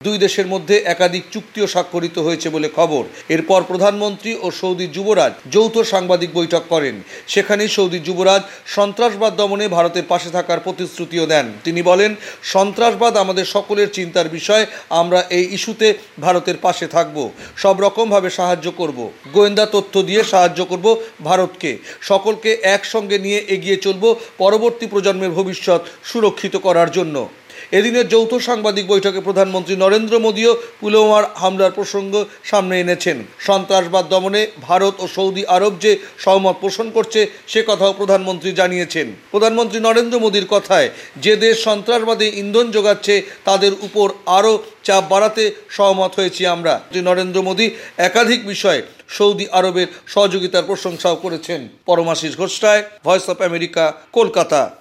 দুই দেশের মধ্যে একাধিক চুক্তিও স্বাক্ষরিত হয়েছে বলে খবর। এরপর প্রধানমন্ত্রী ও সৌদি যুবরাজ যৌথ সাংবাদিক বৈঠক করেন। সেখানে সৌদি যুবরাজ সন্ত্রাসবাদ দমনে ভারতের পাশে থাকার প্রতিশ্রুতিও দেন। তিনি বলেন, সন্ত্রাসবাদ আমাদের সকলের চিন্তার বিষয়। আমরা এই ইস্যুতে ভারতের পাশে থাকব, সব রকমভাবে সাহায্য করব, গোয়েন্দা তথ্য দিয়ে সাহায্য করব ভারতকে। সকলকে একসঙ্গে নিয়ে এগিয়ে চলব পরবর্তী প্রজন্মের ভবিষ্যৎ সুরক্ষিত করার জন্য। এদিনের যৌথ সাংবাদিক বৈঠকে প্রধানমন্ত্রী নরেন্দ্র মোদীও পুলওয়ামার হামলার প্রসঙ্গ সামনে এনেছেন। সন্ত্রাসবাদ দমনে ভারত ও সৌদি আরব যে সহমত পোষণ করছে সে কথাও প্রধানমন্ত্রী জানিয়েছেন। প্রধানমন্ত্রী নরেন্দ্র মোদীর কথায়, যে দেশ সন্ত্রাসবাদে ইন্ধন যোগাচ্ছে তাদের উপর আরও চাপ বাড়াতে সহমত হয়েছি আমরা। নরেন্দ্র মোদী একাধিক বিষয়ে সৌদি আরবের সহযোগিতার প্রশংসাও করেছেন। Paramashis Ghosh Roy, Voice of America, Kolkata.